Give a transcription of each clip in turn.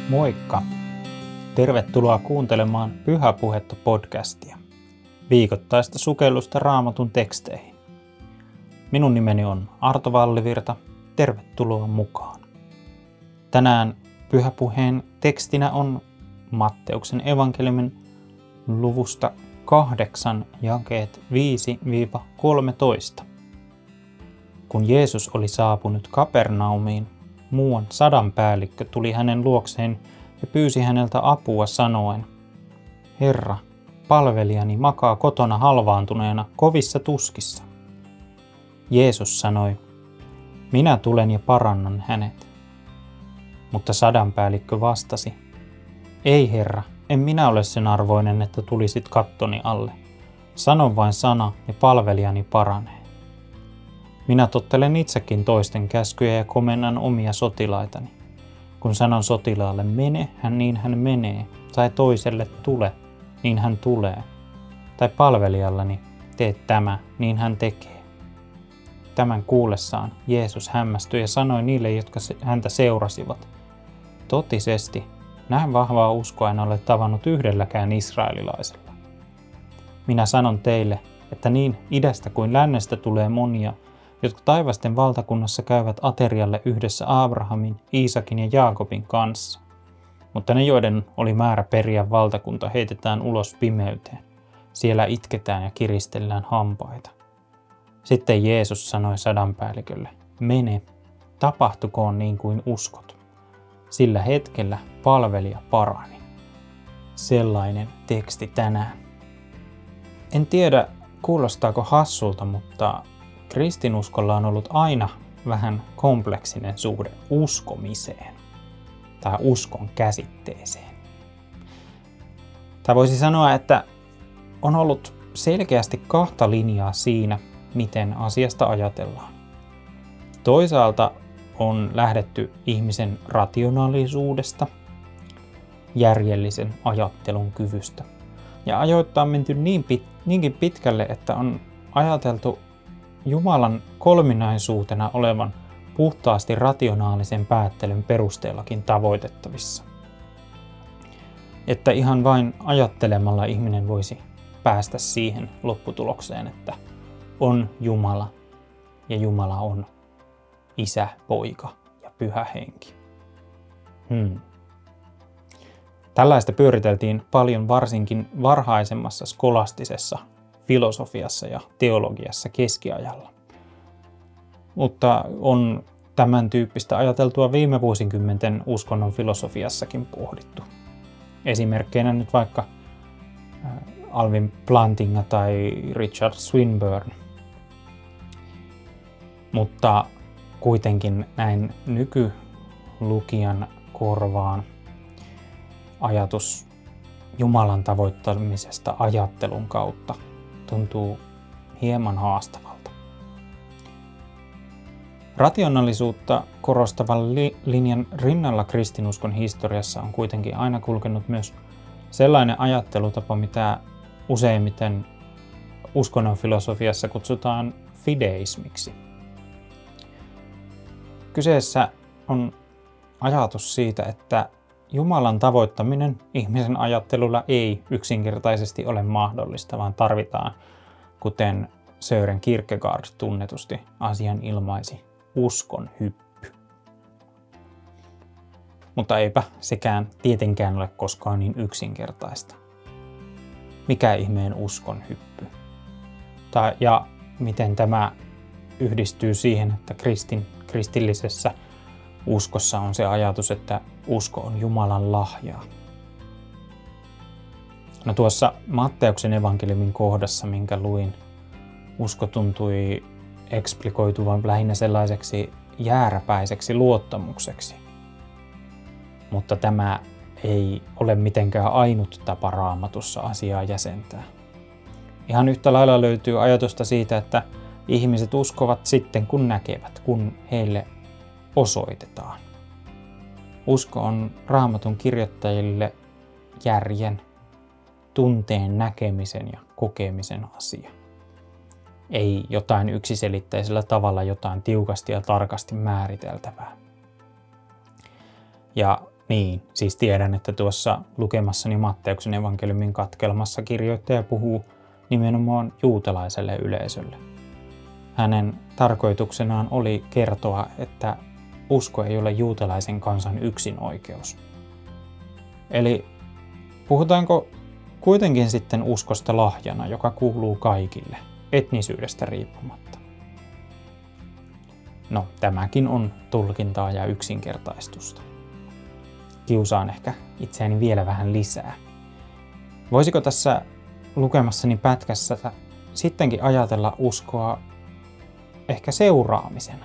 Moikka! Tervetuloa kuuntelemaan Pyhä Puhetta podcastia, viikoittaista sukellusta Raamatun teksteihin. Minun nimeni on Arto Vallivirta, tervetuloa mukaan. Tänään Pyhä Puheen tekstinä on Matteuksen evankeliumin luvusta 8 jakeet 5-13. Kun Jeesus oli saapunut Kapernaumiin, muuan sadanpäällikkö tuli hänen luokseen ja pyysi häneltä apua sanoen: Herra, palvelijani makaa kotona halvaantuneena kovissa tuskissa. Jeesus sanoi: Minä tulen ja parannan hänet. Mutta sadanpäällikkö vastasi: Ei Herra, en minä ole sen arvoinen, että tulisit kattoni alle. Sano vain sana ja palvelijani paranee. Minä tottelen itsekin toisten käskyjä ja komennan omia sotilaitani. Kun sanon sotilaalle mene, niin hän menee, tai toiselle tule, niin hän tulee. Tai palvelijallani tee tämä, niin hän tekee. Tämän kuullessaan Jeesus hämmästyi ja sanoi niille, jotka häntä seurasivat: Totisesti, näin vahvaa uskoa en ole tavannut yhdelläkään israelilaisella. Minä sanon teille, että niin idästä kuin lännestä tulee monia, jotka taivasten valtakunnassa käyvät aterialle yhdessä Abrahamin, Iisakin ja Jaakobin kanssa. Mutta ne, joiden oli määrä periä valtakunta, heitetään ulos pimeyteen. Siellä itketään ja kiristellään hampaita. Sitten Jeesus sanoi sadanpäällikölle: Mene, tapahtukoon niin kuin uskot. Sillä hetkellä palvelija parani. Sellainen teksti tänään. En tiedä, kuulostaako hassulta, mutta kristinuskolla on ollut aina vähän kompleksinen suhde uskomiseen tai uskon käsitteeseen. Tai voisi sanoa, että on ollut selkeästi kahta linjaa siinä, miten asiasta ajatellaan. Toisaalta on lähdetty ihmisen rationaalisuudesta, järjellisen ajattelun kyvystä. Ja ajoittain menty niinkin pitkälle, että on ajateltu Jumalan kolminaisuutena olevan puhtaasti rationaalisen päättelyn perusteellakin tavoitettavissa. Että ihan vain ajattelemalla ihminen voisi päästä siihen lopputulokseen, että on Jumala ja Jumala on Isä, Poika ja Pyhä Henki. Tällaista pyöriteltiin paljon varsinkin varhaisemmassa skolastisessa filosofiassa ja teologiassa keskiajalla. Mutta on tämän tyyppistä ajateltua viime vuosikymmenten uskonnon filosofiassakin pohdittu. Esimerkkeinä nyt vaikka Alvin Plantinga tai Richard Swinburne. Mutta kuitenkin näin nykylukijan korvaan ajatus Jumalan tavoittamisesta ajattelun kautta tuntuu hieman haastavalta. Rationaalisuutta korostavan linjan rinnalla kristinuskon historiassa on kuitenkin aina kulkenut myös sellainen ajattelutapa, mitä useimmiten uskonnon filosofiassa kutsutaan fideismiksi. Kyseessä on ajatus siitä, että Jumalan tavoittaminen ihmisen ajattelulla ei yksinkertaisesti ole mahdollista, vaan tarvitaan, kuten Søren Kierkegaard tunnetusti asian ilmaisi, uskon hyppy. Mutta eipä sekään tietenkään ole koskaan niin yksinkertaista. Mikä ihmeen uskon hyppy? Ja miten tämä yhdistyy siihen, että kristillisessä uskossa on se ajatus, että usko on Jumalan lahjaa. No tuossa Matteuksen evankeliumin kohdassa, minkä luin, usko tuntui eksplikoituvan lähinnä sellaiseksi jääräpäiseksi luottamukseksi. Mutta tämä ei ole mitenkään ainut tapa Raamatussa asiaa jäsentää. Ihan yhtä lailla löytyy ajatusta siitä, että ihmiset uskovat sitten kun näkevät, kun heille osoitetaan. Usko on Raamatun kirjoittajille järjen, tunteen, näkemisen ja kokemisen asia. Ei jotain yksiselitteisellä tavalla jotain tiukasti ja tarkasti määriteltävää. Ja Niin, siis tiedän, että tuossa lukemassani Matteuksen evankeliumin katkelmassa kirjoittaja puhuu nimenomaan juutalaiselle yleisölle. Hänen tarkoituksenaan oli kertoa, että usko ei ole juutalaisen kansan yksinoikeus. Eli puhutaanko kuitenkin sitten uskosta lahjana, joka kuuluu kaikille, etnisyydestä riippumatta? No, tämäkin on tulkintaa ja yksinkertaistusta. Kiusaan ehkä itseäni vielä vähän lisää. Voisiko tässä lukemassani pätkässä sittenkin ajatella uskoa ehkä seuraamisena?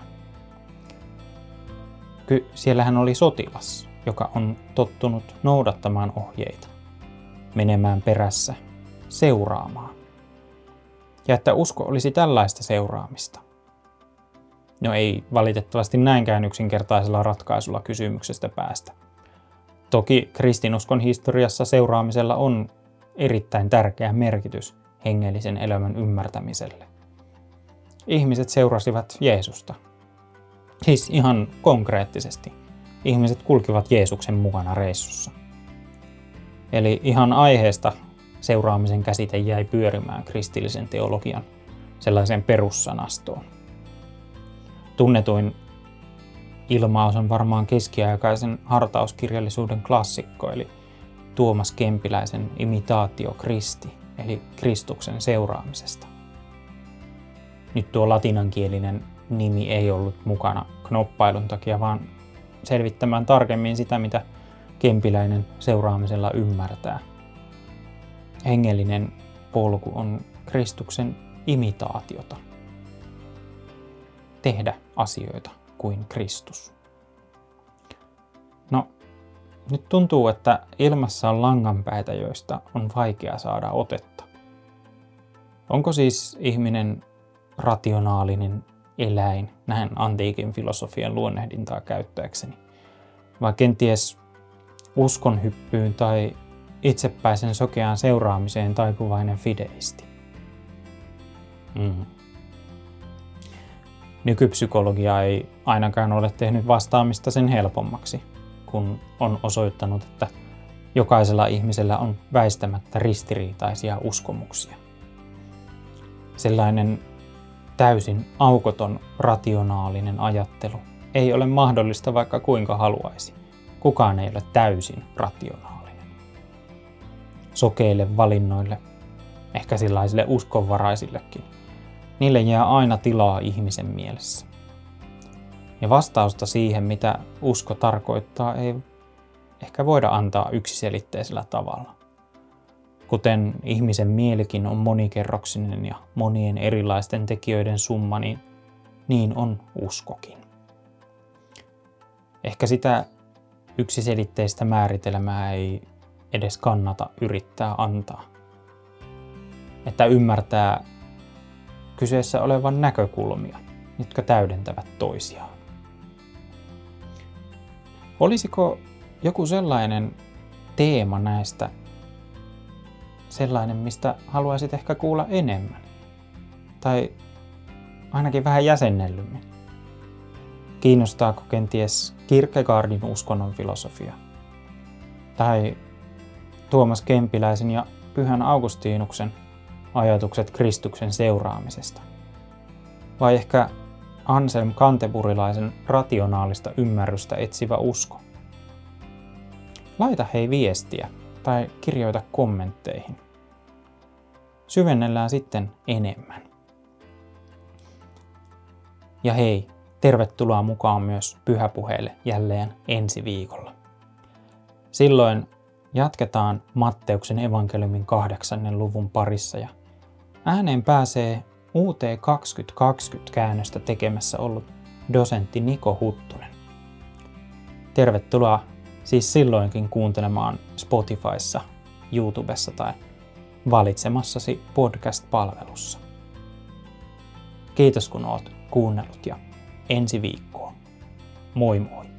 Siellähän oli sotilas, joka on tottunut noudattamaan ohjeita, menemään perässä, seuraamaan. Ja että usko olisi tällaista seuraamista. No ei valitettavasti näinkään yksinkertaisella ratkaisulla kysymyksestä päästä. Toki kristinuskon historiassa seuraamisella on erittäin tärkeä merkitys hengellisen elämän ymmärtämiselle. Ihmiset seurasivat Jeesusta. Siis ihan konkreettisesti. Ihmiset kulkivat Jeesuksen mukana reissussa. Eli ihan aiheesta seuraamisen käsite jäi pyörimään kristillisen teologian sellaiseen perussanastoon. Tunnetuin ilmaus on varmaan keskiaikaisen hartauskirjallisuuden klassikko, eli Tuomas Kempiläisen Imitatio Christi, eli Kristuksen seuraamisesta. Nyt tuo latinankielinen nimi ei ollut mukana knoppailun takia, vaan selvittämään tarkemmin sitä, mitä Kempiläinen seuraamisella ymmärtää. Hengellinen polku on Kristuksen imitaatiota. Tehdä asioita kuin Kristus. No, nyt tuntuu, että ilmassa on langanpäitä, joista on vaikea saada otetta. Onko siis ihminen rationaalinen eläin, näin antiikin filosofian luonnehdintaa käyttääkseni, vai kenties uskonhyppyyn tai itsepäisen sokeaan seuraamiseen taipuvainen fideisti? Nykypsykologia ei ainakaan ole tehnyt vastaamista sen helpommaksi, kun on osoittanut, että jokaisella ihmisellä on väistämättä ristiriitaisia uskomuksia. Sellainen täysin aukoton rationaalinen ajattelu ei ole mahdollista, vaikka kuinka haluaisi. Kukaan ei ole täysin rationaalinen. Sokeille valinnoille, ehkä sellaisille uskonvaraisillekin, niille jää aina tilaa ihmisen mielessä. Ja vastausta siihen, mitä usko tarkoittaa, ei ehkä voida antaa yksiselitteisellä tavalla. Kuten ihmisen mielikin on monikerroksinen ja monien erilaisten tekijöiden summa, niin on uskokin. Ehkä sitä yksiselitteistä määritelmää ei edes kannata yrittää antaa. Että ymmärtää kyseessä olevan näkökulmia, jotka täydentävät toisiaan. Olisiko joku sellainen teema näistä sellainen, mistä haluaisit ehkä kuulla enemmän? Tai ainakin vähän jäsennellymmin? Kiinnostaako kenties Kierkegaardin uskonnon filosofia? Tai Tuomas Kempiläisen ja Pyhän Augustinuksen ajatukset Kristuksen seuraamisesta? Vai ehkä Anselm Kanteburilaisen rationaalista ymmärrystä etsivä usko? Laita hei viestiä tai kirjoita kommentteihin. Syvennellään sitten enemmän. Ja hei, tervetuloa mukaan myös Pyhäpuheelle jälleen ensi viikolla. Silloin jatketaan Matteuksen evankeliumin 8. luvun parissa ja ääneen pääsee UT 2020 käännöstä tekemässä ollut dosentti Niko Huttunen. Tervetuloa siis silloinkin kuuntelemaan Spotifyssa, YouTubessa tai valitsemassasi podcast-palvelussa. Kiitos kun oot kuunnellut ja ensi viikkoon. Moi moi!